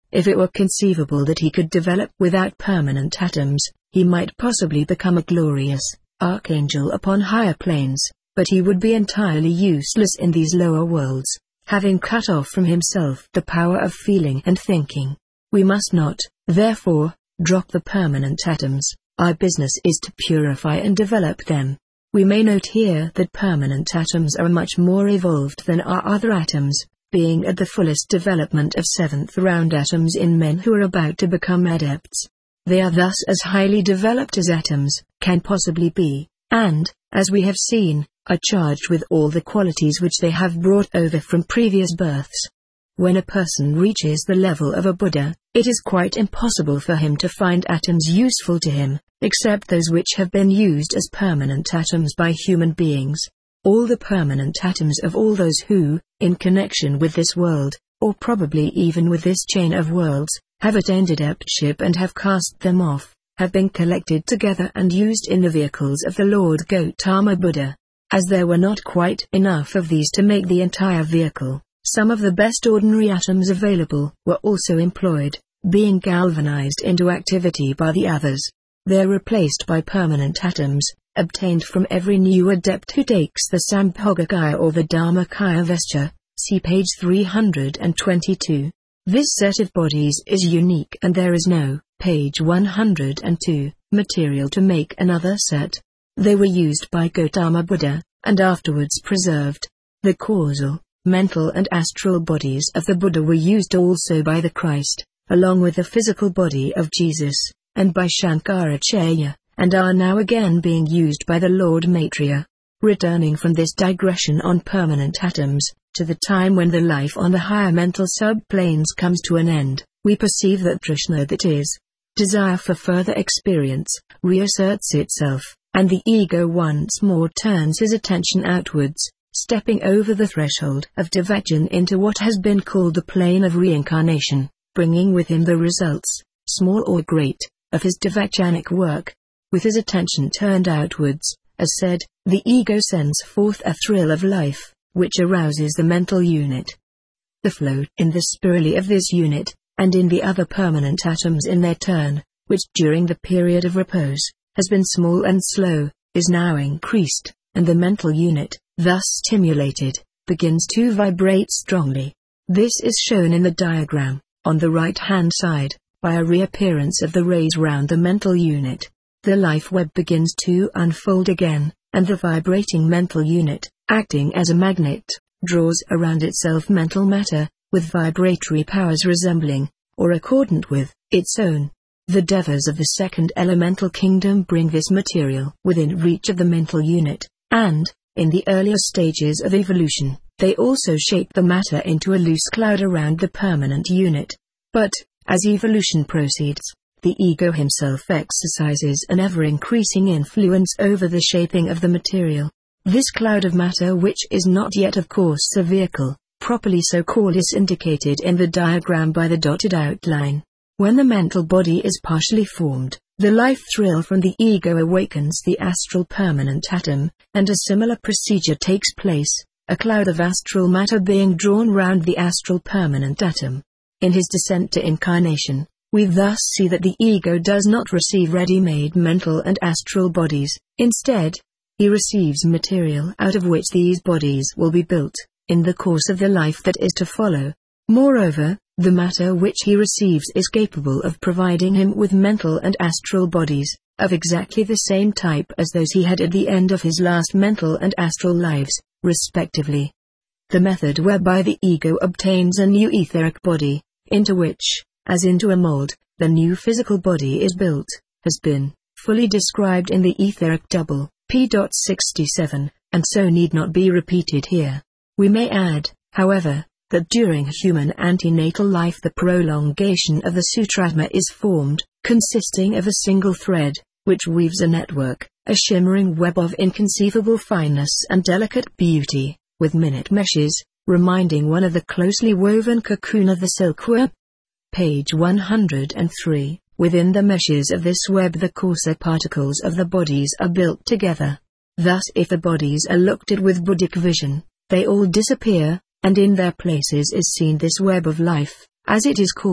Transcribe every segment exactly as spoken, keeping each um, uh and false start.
if it were conceivable that he could develop without permanent atoms, he might possibly become a glorious archangel upon higher planes, but he would be entirely useless in these lower worlds, having cut off from himself the power of feeling and thinking. We must not, therefore, drop the permanent atoms. Our business is to purify and develop them. We may note here that permanent atoms are much more evolved than are other atoms, being at the fullest development of seventh round atoms in men who are about to become adepts. They are thus as highly developed as atoms can possibly be, and, as we have seen, are charged with all the qualities which they have brought over from previous births. When a person reaches the level of a Buddha, it is quite impossible for him to find atoms useful to him, except those which have been used as permanent atoms by human beings. All the permanent atoms of all those who, in connection with this world, or probably even with this chain of worlds, have attained adeptship and have cast them off, have been collected together and used in the vehicles of the Lord Gautama Buddha. As there were not quite enough of these to make the entire vehicle, some of the best ordinary atoms available were also employed, being galvanized into activity by the others. They are replaced by permanent atoms, obtained from every new adept who takes the Sambhogakaya or the Dharmakaya vesture, see page three hundred twenty-two. This set of bodies is unique and there is no, page one hundred two, material to make another set. They were used by Gautama Buddha, and afterwards preserved. The causal, mental and astral bodies of the Buddha were used also by the Christ, along with the physical body of Jesus, and by Shankaracharya, and are now again being used by the Lord Maitreya. Returning from this digression on permanent atoms, to the time when the life on the higher mental subplanes comes to an end, we perceive that Trishna, that is, desire for further experience, reasserts itself, and the ego once more turns his attention outwards, stepping over the threshold of Devachan into what has been called the plane of reincarnation, bringing with him the results, small or great, of his Devachanic work. With his attention turned outwards, as said, the ego sends forth a thrill of life, which arouses the mental unit. The flow in the spirally of this unit, and in the other permanent atoms in their turn, which during the period of repose, has been small and slow, is now increased, and the mental unit, thus stimulated, begins to vibrate strongly. This is shown in the diagram, on the right-hand side, by a reappearance of the rays round the mental unit. The life web begins to unfold again, and the vibrating mental unit, acting as a magnet, draws around itself mental matter, with vibratory powers resembling, or accordant with, its own. The devas of the second elemental kingdom bring this material within reach of the mental unit, and, in the earlier stages of evolution, they also shape the matter into a loose cloud around the permanent unit. But, as evolution proceeds, the ego himself exercises an ever-increasing influence over the shaping of the material. This cloud of matter, which is not yet of course a vehicle, properly so called, is indicated in the diagram by the dotted outline. When the mental body is partially formed, the life thrill from the ego awakens the astral permanent atom, and a similar procedure takes place, a cloud of astral matter being drawn round the astral permanent atom. In his descent to incarnation, we thus see that the ego does not receive ready-made mental and astral bodies. Instead, he receives material out of which these bodies will be built, in the course of the life that is to follow. Moreover, the matter which he receives is capable of providing him with mental and astral bodies, of exactly the same type as those he had at the end of his last mental and astral lives, respectively. The method whereby the ego obtains a new etheric body, into which, as into a mold, the new physical body is built, has been fully described in the Etheric Double, p sixty-seven, and so need not be repeated here. We may add, however, that during human antenatal life the prolongation of the Sutratma is formed, consisting of a single thread, which weaves a network, a shimmering web of inconceivable fineness and delicate beauty, with minute meshes, reminding one of the closely woven cocoon of the silkworm. Page one hundred three. Within the meshes of this web the coarser particles of the bodies are built together. Thus if the bodies are looked at with Buddhic vision, they all disappear, and in their places is seen this web of life, as it is called,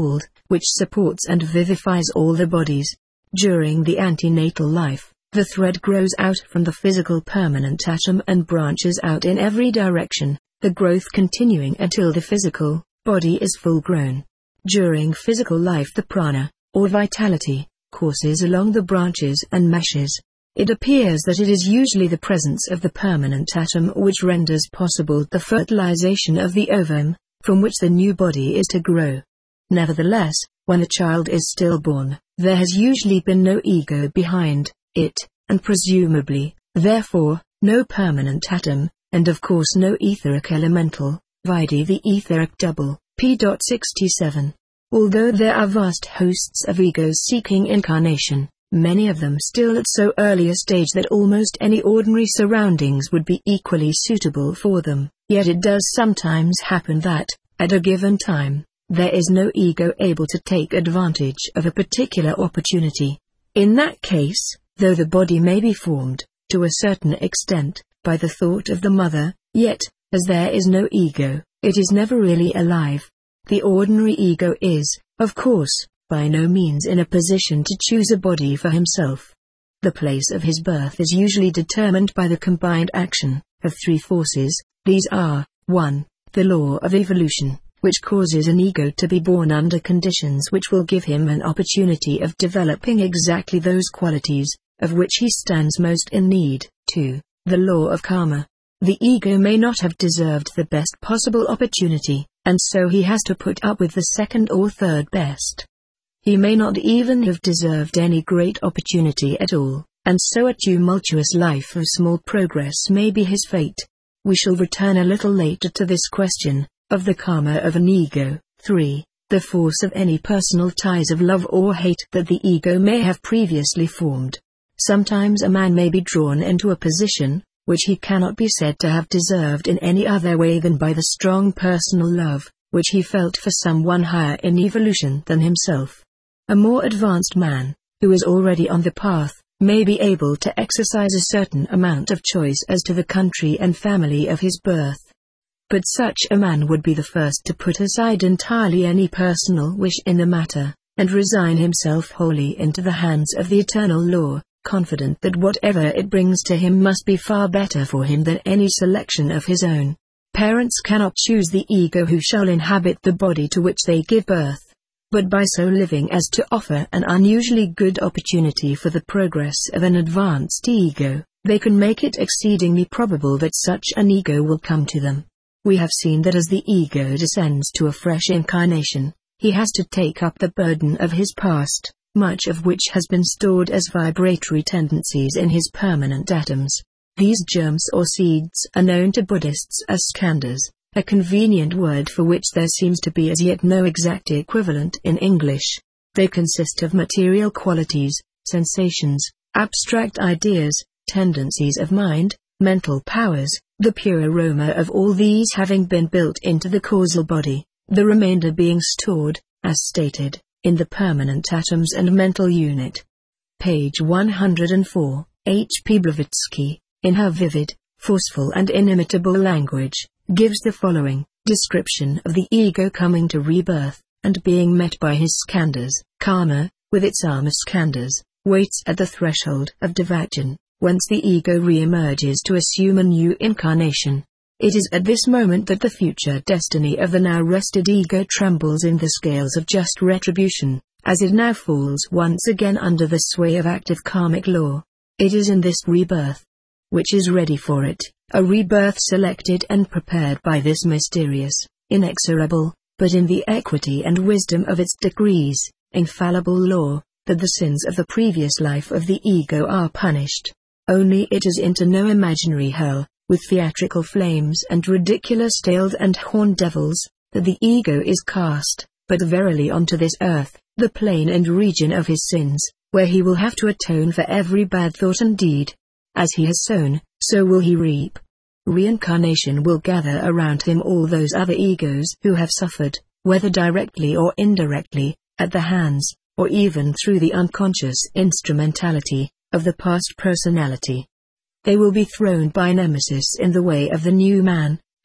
which supports and vivifies all the bodies. During the antenatal life, the thread grows out from the physical permanent atom and branches out in every direction, the growth continuing until the physical body is full grown. During physical life, the prana, or vitality, courses along the branches and meshes. It appears that it is usually the presence of the permanent atom which renders possible the fertilization of the ovum, from which the new body is to grow. Nevertheless, when the child is stillborn, there has usually been no ego behind it, and presumably, therefore, no permanent atom, and of course no etheric elemental, vide the etheric double, p. sixty-seven. Although there are vast hosts of egos seeking incarnation, many of them still at so early a stage that almost any ordinary surroundings would be equally suitable for them, yet it does sometimes happen that, at a given time, there is no ego able to take advantage of a particular opportunity. In that case, though the body may be formed, to a certain extent, by the thought of the mother, yet, as there is no ego, it is never really alive. The ordinary ego is, of course, by no means in a position to choose a body for himself. The place of his birth is usually determined by the combined action of three forces. These are, one, the law of evolution, which causes an ego to be born under conditions which will give him an opportunity of developing exactly those qualities, of which he stands most in need. two. The law of karma. The ego may not have deserved the best possible opportunity, and so he has to put up with the second or third best. He may not even have deserved any great opportunity at all, and so a tumultuous life of small progress may be his fate. We shall return a little later to this question, of the karma of an ego. three. The force of any personal ties of love or hate that the ego may have previously formed. Sometimes a man may be drawn into a position, which he cannot be said to have deserved in any other way than by the strong personal love, which he felt for someone higher in evolution than himself. A more advanced man, who is already on the path, may be able to exercise a certain amount of choice as to the country and family of his birth. But such a man would be the first to put aside entirely any personal wish in the matter, and resign himself wholly into the hands of the eternal law, confident that whatever it brings to him must be far better for him than any selection of his own. Parents cannot choose the ego who shall inhabit the body to which they give birth, but by so living as to offer an unusually good opportunity for the progress of an advanced ego, they can make it exceedingly probable that such an ego will come to them. We have seen that as the ego descends to a fresh incarnation, he has to take up the burden of his past, much of which has been stored as vibratory tendencies in his permanent atoms. These germs or seeds are known to Buddhists as skandhas, a convenient word for which there seems to be as yet no exact equivalent in English. They consist of material qualities, sensations, abstract ideas, tendencies of mind, mental powers, the pure aroma of all these having been built into the causal body, the remainder being stored, as stated, in the permanent atoms and mental unit. Page one hundred four, H. P. Blavatsky, in her vivid, forceful and inimitable language, gives the following description of the ego coming to rebirth, and being met by his skandhas. Karma, with its armor skandhas, waits at the threshold of Devachan, whence the ego re-emerges to assume a new incarnation. It is at this moment that the future destiny of the now rested ego trembles in the scales of just retribution, as it now falls once again under the sway of active karmic law. It is in this rebirth, which is ready for it, a rebirth selected and prepared by this mysterious, inexorable, but in the equity and wisdom of its decrees, infallible law, that the sins of the previous life of the ego are punished. Only it is into no imaginary hell, with theatrical flames and ridiculous tailed and horned devils, that the ego is cast, but verily onto this earth, the plane and region of his sins, where he will have to atone for every bad thought and deed. As he has sown, so will he reap. Reincarnation will gather around him all those other egos who have suffered, whether directly or indirectly, at the hands, or even through the unconscious instrumentality, of the past personality. They will be thrown by Nemesis in the way of the new man,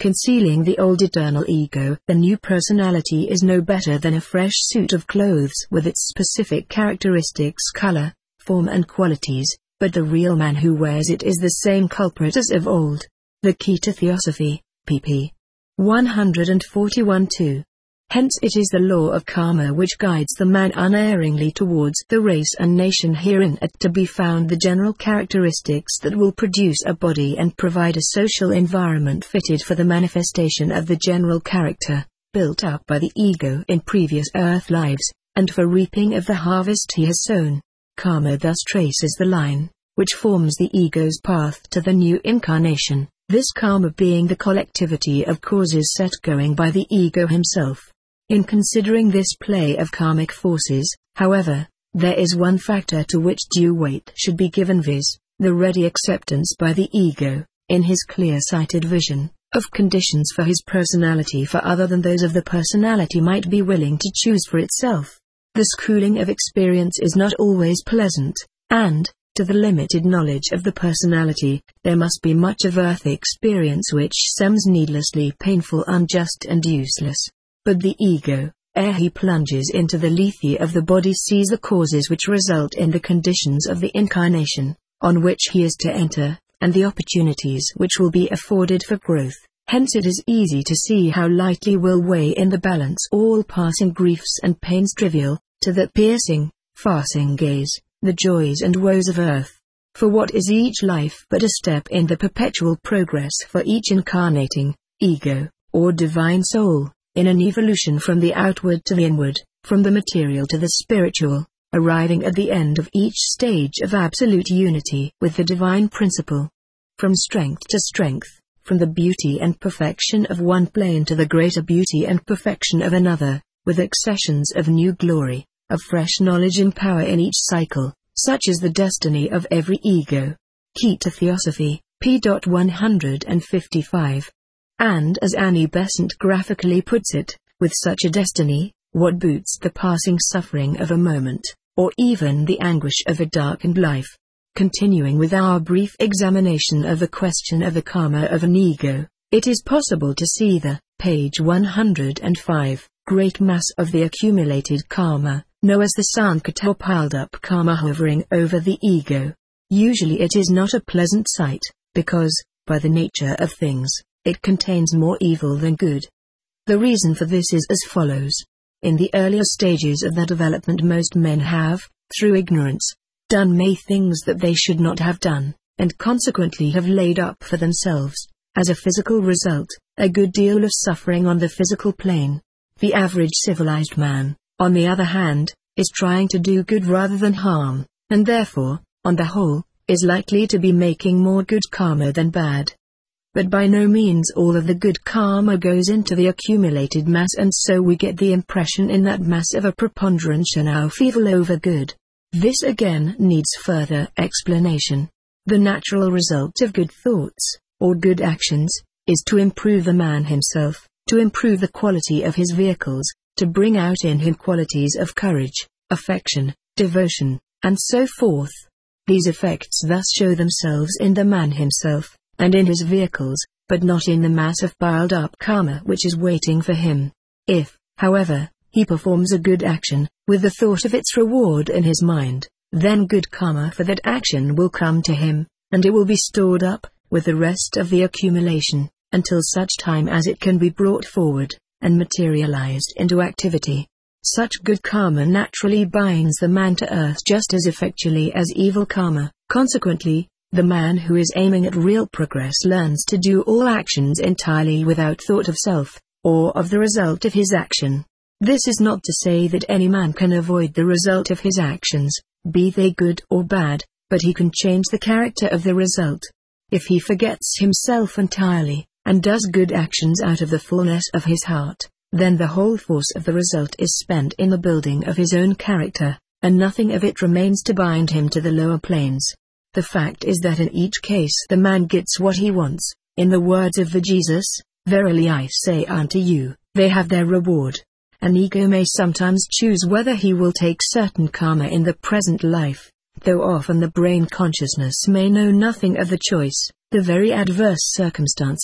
concealing the old eternal ego. The new personality is no better than a fresh suit of clothes with its specific characteristics, color, form and qualities, but the real man who wears it is the same culprit as of old. The Key to Theosophy, pp. one forty-one two. Hence it is the law of karma which guides the man unerringly towards the race and nation herein are to be found the general characteristics that will produce a body and provide a social environment fitted for the manifestation of the general character, built up by the ego in previous earth lives, and for reaping of the harvest he has sown. Karma thus traces the line, which forms the ego's path to the new incarnation, this karma being the collectivity of causes set going by the ego himself. In considering this play of karmic forces, however, there is one factor to which due weight should be given, viz., the ready acceptance by the ego, in his clear-sighted vision, of conditions for his personality for other than those of the personality might be willing to choose for itself. The schooling of experience is not always pleasant, and, to the limited knowledge of the personality, there must be much of earth experience which seems needlessly painful, unjust and useless. But the ego, ere he plunges into the lethe of the body, sees the causes which result in the conditions of the incarnation, on which he is to enter, and the opportunities which will be afforded for growth. Hence it is easy to see how lightly will weigh in the balance all passing griefs and pains trivial, to that piercing, farsing gaze, the joys and woes of earth. For what is each life but a step in the perpetual progress for each incarnating ego, or divine soul, in an evolution from the outward to the inward, from the material to the spiritual, arriving at the end of each stage of absolute unity with the divine principle. From strength to strength, from the beauty and perfection of one plane to the greater beauty and perfection of another, with accessions of new glory, of fresh knowledge and power in each cycle, such is the destiny of every ego. Key to Theosophy, p. one fifty-five. And as Annie Besant graphically puts it, with such a destiny, what boots the passing suffering of a moment, or even the anguish of a darkened life? Continuing with our brief examination of the question of the karma of an ego, it is possible to see the, page one hundred five, great mass of the accumulated karma, known as the Sankata or piled up karma, hovering over the ego. Usually it is not a pleasant sight, because, by the nature of things, it contains more evil than good. The reason for this is as follows. In the earlier stages of their development, most men have, through ignorance, done many things that they should not have done, and consequently have laid up for themselves, as a physical result, a good deal of suffering on the physical plane. The average civilized man, on the other hand, is trying to do good rather than harm, and therefore, on the whole, is likely to be making more good karma than bad. But by no means all of the good karma goes into the accumulated mass, and so we get the impression in that mass of a preponderance of evil over good. This again needs further explanation. The natural result of good thoughts, or good actions, is to improve the man himself, to improve the quality of his vehicles, to bring out in him qualities of courage, affection, devotion, and so forth. These effects thus show themselves in the man himself, and in his vehicles, but not in the mass of piled up karma which is waiting for him. If, however, he performs a good action, with the thought of its reward in his mind, then good karma for that action will come to him, and it will be stored up, with the rest of the accumulation, until such time as it can be brought forward, and materialized into activity. Such good karma naturally binds the man to earth just as effectually as evil karma. Consequently, the man who is aiming at real progress learns to do all actions entirely without thought of self, or of the result of his action. This is not to say that any man can avoid the result of his actions, be they good or bad, but he can change the character of the result. If he forgets himself entirely, and does good actions out of the fullness of his heart, then the whole force of the result is spent in the building of his own character, and nothing of it remains to bind him to the lower planes. The fact is that in each case the man gets what he wants. In the words of the Jesus, "Verily I say unto you, they have their reward." An ego may sometimes choose whether he will take certain karma in the present life, though often the brain consciousness may know nothing of the choice. The very adverse circumstances,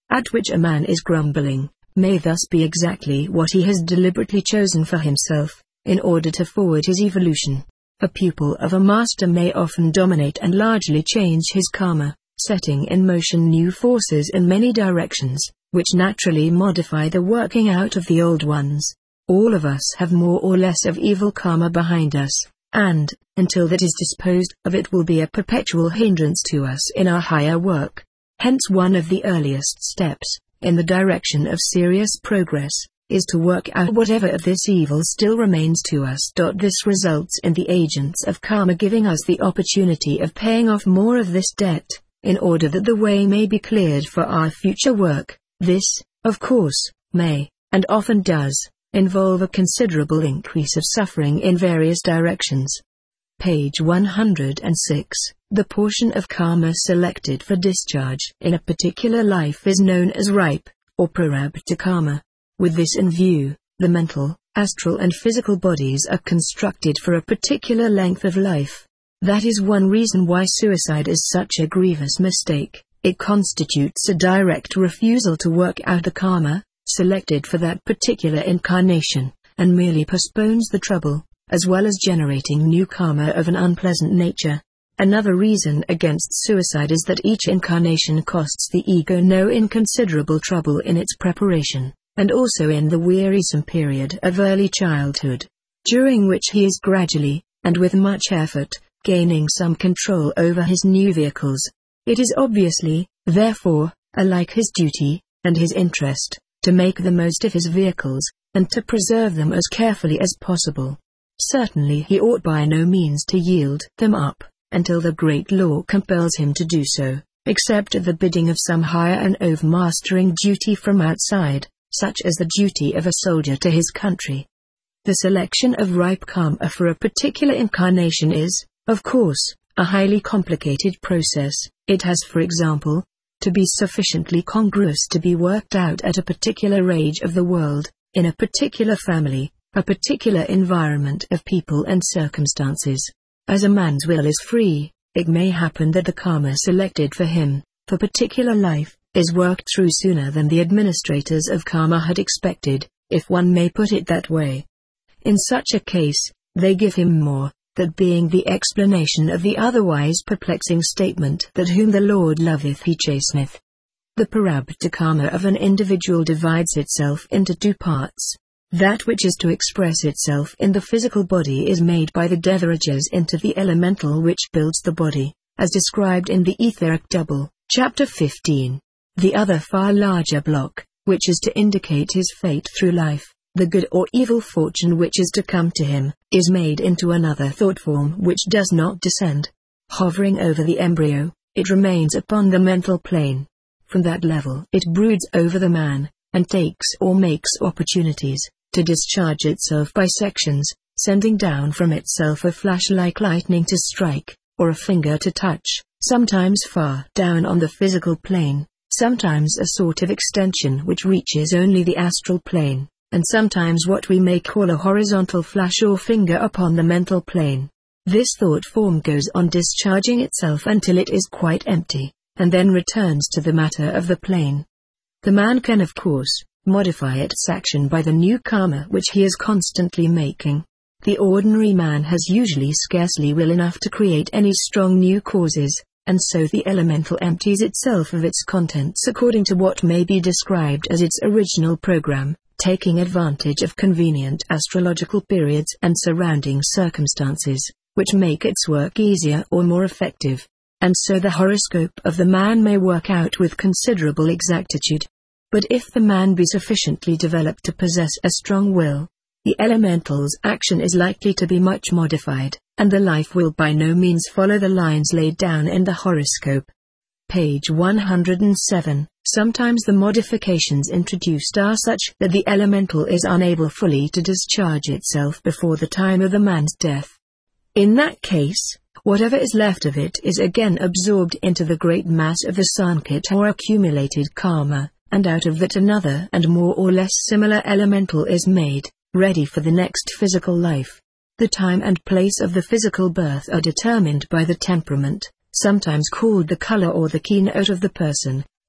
at which a man is grumbling, may thus be exactly what he has deliberately chosen for himself, in order to forward his evolution. A pupil of a master may often dominate and largely change his karma, setting in motion new forces in many directions, which naturally modify the working out of the old ones. All of us have more or less of evil karma behind us, and, until that is disposed of, it will be a perpetual hindrance to us in our higher work. Hence one of the earliest steps, in the direction of serious progress, is to work out whatever of this evil still remains to us. This results in the agents of karma giving us the opportunity of paying off more of this debt, in order that the way may be cleared for our future work. This, of course, may, and often does, involve a considerable increase of suffering in various directions. Page one hundred six. The portion of karma selected for discharge in a particular life is known as ripe, or prarabdha karma. With this in view, the mental, astral and physical bodies are constructed for a particular length of life. That is one reason why suicide is such a grievous mistake. It constitutes a direct refusal to work out the karma selected for that particular incarnation, and merely postpones the trouble, as well as generating new karma of an unpleasant nature. Another reason against suicide is that each incarnation costs the ego no inconsiderable trouble in its preparation, and also in the wearisome period of early childhood, during which he is gradually, and with much effort, gaining some control over his new vehicles. It is obviously, therefore, alike his duty, and his interest, to make the most of his vehicles, and to preserve them as carefully as possible. Certainly he ought by no means to yield them up, until the great law compels him to do so, except at the bidding of some higher and overmastering duty from outside, such as the duty of a soldier to his country. The selection of ripe karma for a particular incarnation is, of course, a highly complicated process. It has, for example, to be sufficiently congruous to be worked out at a particular age of the world, in a particular family, a particular environment of people and circumstances. As a man's will is free, it may happen that the karma selected for him, for particular life, is worked through sooner than the administrators of karma had expected, if one may put it that way. In such a case, they give him more, that being the explanation of the otherwise perplexing statement that whom the Lord loveth he chasteneth. The prarabdha karma of an individual divides itself into two parts. That which is to express itself in the physical body is made by the devarajas into the elemental which builds the body, as described in the Etheric Double, chapter fifteen. The other far larger block, which is to indicate his fate through life, the good or evil fortune which is to come to him, is made into another thought form which does not descend. Hovering over the embryo, it remains upon the mental plane. From that level it broods over the man, and takes or makes opportunities to discharge itself by sections, sending down from itself a flash like lightning to strike, or a finger to touch, sometimes far down on the physical plane, sometimes a sort of extension which reaches only the astral plane, and sometimes what we may call a horizontal flash or finger upon the mental plane. This thought form goes on discharging itself until it is quite empty, and then returns to the matter of the plane. The man can of course modify its action by the new karma which he is constantly making. The ordinary man has usually scarcely will enough to create any strong new causes, and so the elemental empties itself of its contents according to what may be described as its original program, taking advantage of convenient astrological periods and surrounding circumstances, which make its work easier or more effective. And so the horoscope of the man may work out with considerable exactitude. But if the man be sufficiently developed to possess a strong will, the elemental's action is likely to be much modified, and the life will by no means follow the lines laid down in the horoscope. Page one hundred seven. Sometimes the modifications introduced are such that the elemental is unable fully to discharge itself before the time of the man's death. In that case, whatever is left of it is again absorbed into the great mass of the sankit or accumulated karma, and out of that another and more or less similar elemental is made, ready for the next physical life. The time and place of the physical birth are determined by the temperament, sometimes called the color or the keynote of the person,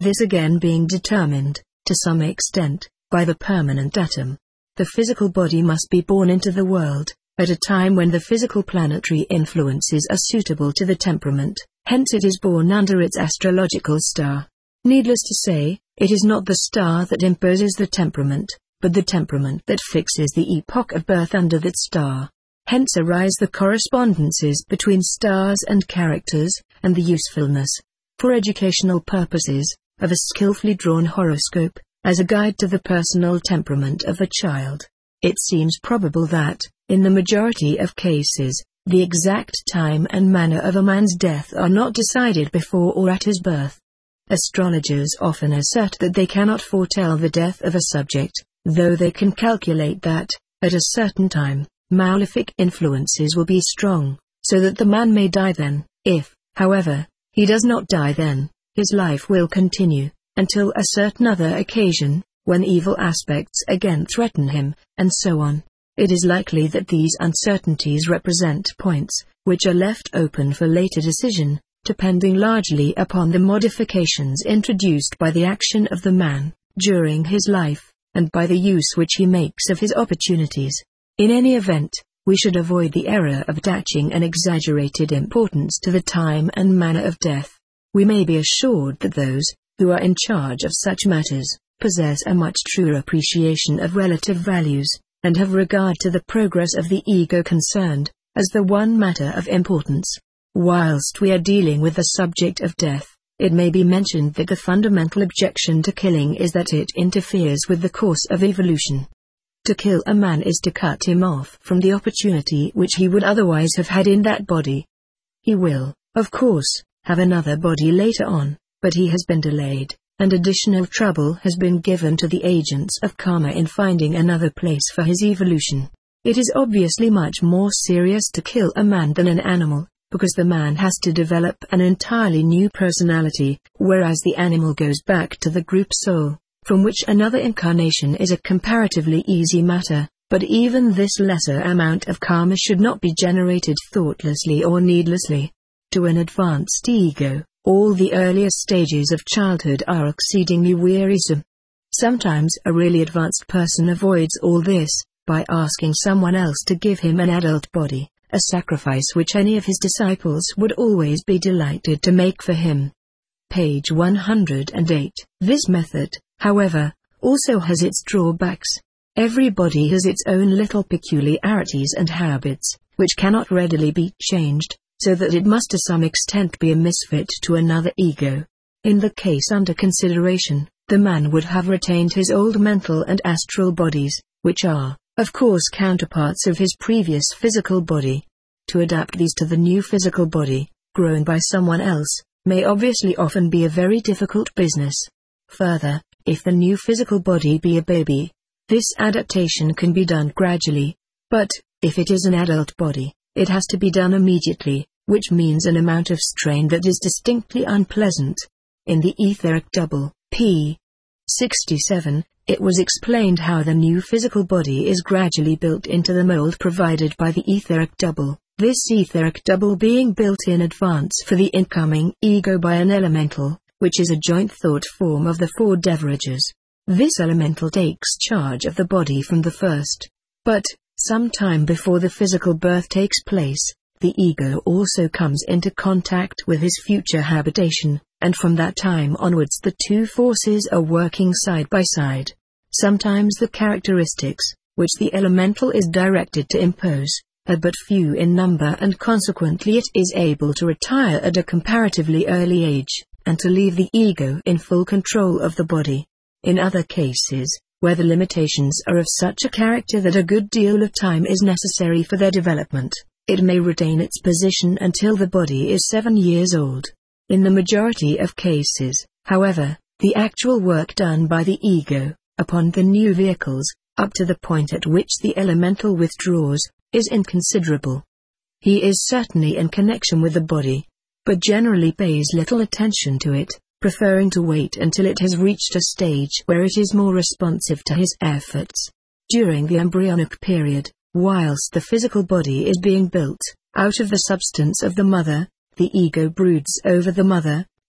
this again being determined, to some extent, by the permanent atom. The physical body must be born into the world, at a time when the physical planetary influences are suitable to the temperament, hence it is born under its astrological star. Needless to say, it is not the star that imposes the temperament, but the temperament that fixes the epoch of birth under that star. Hence arise the correspondences between stars and characters, and the usefulness, for educational purposes, of a skillfully drawn horoscope, as a guide to the personal temperament of a child. It seems probable that, in the majority of cases, the exact time and manner of a man's death are not decided before or at his birth. Astrologers often assert that they cannot foretell the death of a subject, though they can calculate that, at a certain time, malefic influences will be strong, so that the man may die then. If, however, he does not die then, his life will continue, until a certain other occasion, when evil aspects again threaten him, and so on. It is likely that these uncertainties represent points, which are left open for later decision, depending largely upon the modifications introduced by the action of the man, during his life, and by the use which he makes of his opportunities. In any event, we should avoid the error of attaching an exaggerated importance to the time and manner of death. We may be assured that those, who are in charge of such matters, possess a much truer appreciation of relative values, and have regard to the progress of the ego concerned, as the one matter of importance. Whilst we are dealing with the subject of death, it may be mentioned that the fundamental objection to killing is that it interferes with the course of evolution. To kill a man is to cut him off from the opportunity which he would otherwise have had in that body. He will, of course, have another body later on, but he has been delayed, and additional trouble has been given to the agents of karma in finding another place for his evolution. It is obviously much more serious to kill a man than an animal, because the man has to develop an entirely new personality, whereas the animal goes back to the group soul, from which another incarnation is a comparatively easy matter, but even this lesser amount of karma should not be generated thoughtlessly or needlessly. To an advanced ego, all the earlier stages of childhood are exceedingly wearisome. Sometimes a really advanced person avoids all this, by asking someone else to give him an adult body, a sacrifice which any of his disciples would always be delighted to make for him. Page one hundred eight. This method, however, also has its drawbacks. Every body has its own little peculiarities and habits, which cannot readily be changed, so that it must to some extent be a misfit to another ego. In the case under consideration, the man would have retained his old mental and astral bodies, which are, of course, counterparts of his previous physical body. To adapt these to the new physical body, grown by someone else, may obviously often be a very difficult business. Further, if the new physical body be a baby, this adaptation can be done gradually, but, if it is an adult body, it has to be done immediately, which means an amount of strain that is distinctly unpleasant. In the etheric double, p. sixty-seven, it was explained how the new physical body is gradually built into the mold provided by the etheric double, this etheric double being built in advance for the incoming ego by an elemental, which is a joint thought form of the four Devarajas. This elemental takes charge of the body from the first. But, some time before the physical birth takes place, the ego also comes into contact with his future habitation, and from that time onwards the two forces are working side by side. Sometimes the characteristics, which the elemental is directed to impose, are but few in number, and consequently it is able to retire at a comparatively early age, and to leave the ego in full control of the body. In other cases, where the limitations are of such a character that a good deal of time is necessary for their development, it may retain its position until the body is seven years old. In the majority of cases, however, the actual work done by the ego, upon the new vehicles, up to the point at which the elemental withdraws, is inconsiderable. He is certainly in connection with the body, but generally pays little attention to it, preferring to wait until it has reached a stage where it is more responsive to his efforts. During the embryonic period, whilst the physical body is being built, out of the substance of the mother, the ego broods over the mother,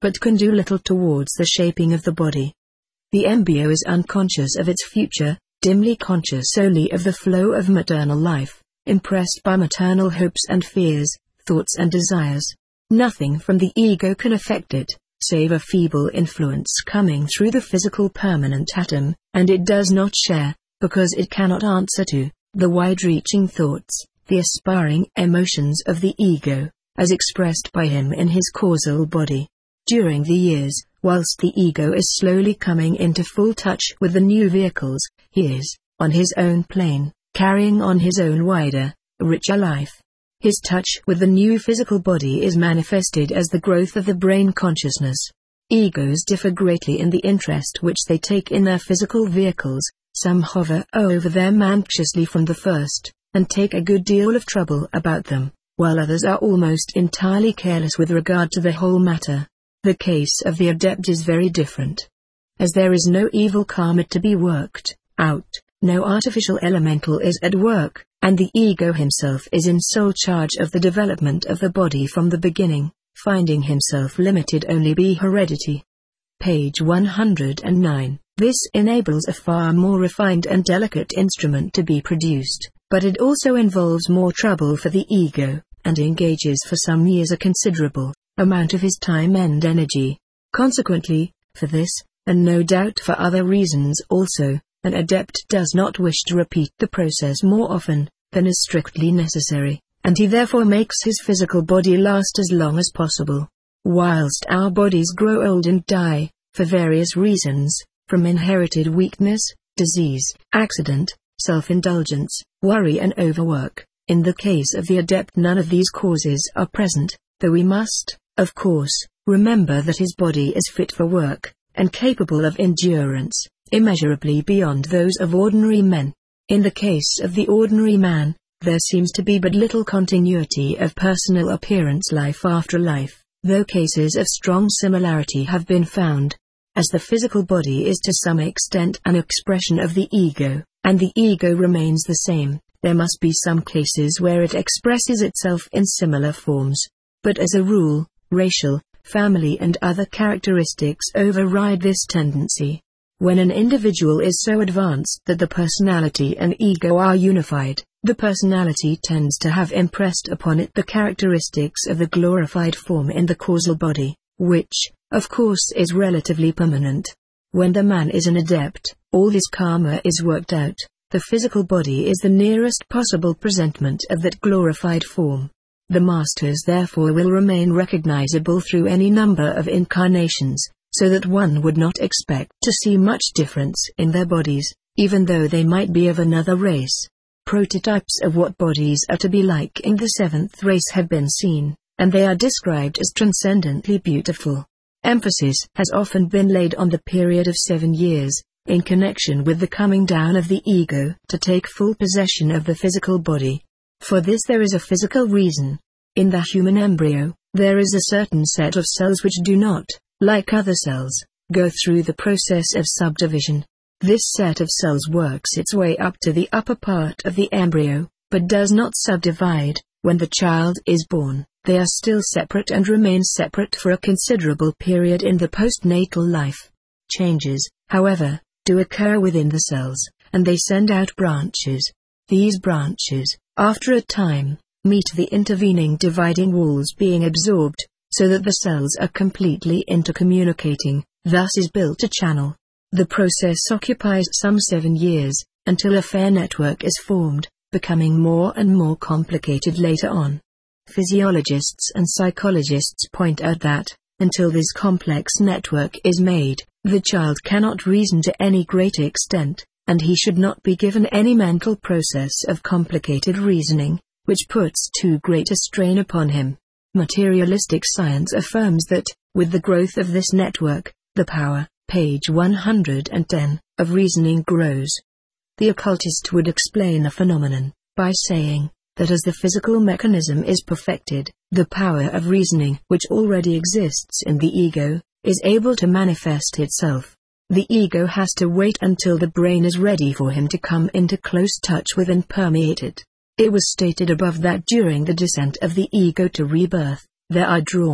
but can do little towards the shaping of the body. The embryo is unconscious of its future, dimly conscious solely of the flow of maternal life, impressed by maternal hopes and fears, thoughts and desires. Nothing from the ego can affect it, save a feeble influence coming through the physical permanent atom, and it does not share, because it cannot answer to, the wide-reaching thoughts, the aspiring emotions of the ego, as expressed by him in his causal body. During the years, whilst the ego is slowly coming into full touch with the new vehicles, he is, on his own plane, carrying on his own wider, richer life. His touch with the new physical body is manifested as the growth of the brain consciousness. Egos differ greatly in the interest which they take in their physical vehicles. Some hover over them anxiously from the first, and take a good deal of trouble about them, while others are almost entirely careless with regard to the whole matter. The case of the adept is very different. As there is no evil karma to be worked out, no artificial elemental is at work, and the ego himself is in sole charge of the development of the body from the beginning, finding himself limited only by heredity. Page one hundred nine. This enables a far more refined and delicate instrument to be produced, but it also involves more trouble for the ego, and engages for some years a considerable amount of his time and energy. Consequently, for this, and no doubt for other reasons also, an adept does not wish to repeat the process more often than is strictly necessary, and he therefore makes his physical body last as long as possible. Whilst our bodies grow old and die, for various reasons, from inherited weakness, disease, accident, self-indulgence, worry and overwork, in the case of the adept none of these causes are present, though we must, of course, remember that his body is fit for work, and capable of endurance, immeasurably beyond those of ordinary men. In the case of the ordinary man, there seems to be but little continuity of personal appearance life after life, though cases of strong similarity have been found. As the physical body is to some extent an expression of the ego, and the ego remains the same, there must be some cases where it expresses itself in similar forms. But as a rule, racial, family and other characteristics override this tendency. When an individual is so advanced that the personality and ego are unified, the personality tends to have impressed upon it the characteristics of the glorified form in the causal body, which, of course, is relatively permanent. When the man is an adept, all his karma is worked out. The physical body is the nearest possible presentment of that glorified form. The masters therefore will remain recognizable through any number of incarnations, so that one would not expect to see much difference in their bodies, even though they might be of another race. Prototypes of what bodies are to be like in the seventh race have been seen, and they are described as transcendently beautiful. Emphasis has often been laid on the period of seven years, in connection with the coming down of the ego to take full possession of the physical body. For this there is a physical reason. In the human embryo, there is a certain set of cells which do not, like other cells, go through the process of subdivision. This set of cells works its way up to the upper part of the embryo, but does not subdivide. When the child is born, they are still separate and remain separate for a considerable period in the postnatal life. Changes, however, do occur within the cells, and they send out branches. These branches, after a time, meet the intervening dividing walls being absorbed, so that the cells are completely intercommunicating. Thus is built a channel. The process occupies some seven years, until a fair network is formed, becoming more and more complicated later on. Physiologists and psychologists point out that, until this complex network is made, the child cannot reason to any great extent, and he should not be given any mental process of complicated reasoning, which puts too great a strain upon him. Materialistic science affirms that, with the growth of this network, the power, page one hundred ten, of reasoning grows. The occultist would explain the phenomenon by saying that as the physical mechanism is perfected, the power of reasoning which already exists in the ego is able to manifest itself. The ego has to wait until the brain is ready for him to come into close touch with and permeate it. It was stated above that during the descent of the ego to rebirth, there are drawn,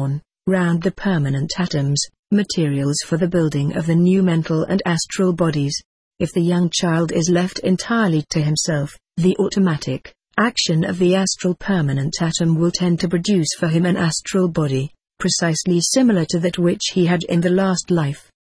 round the permanent atoms, materials for the building of the new mental and astral bodies. If the young child is left entirely to himself, the automatic action of the astral permanent atom will tend to produce for him an astral body, precisely similar to that which he had in the last life.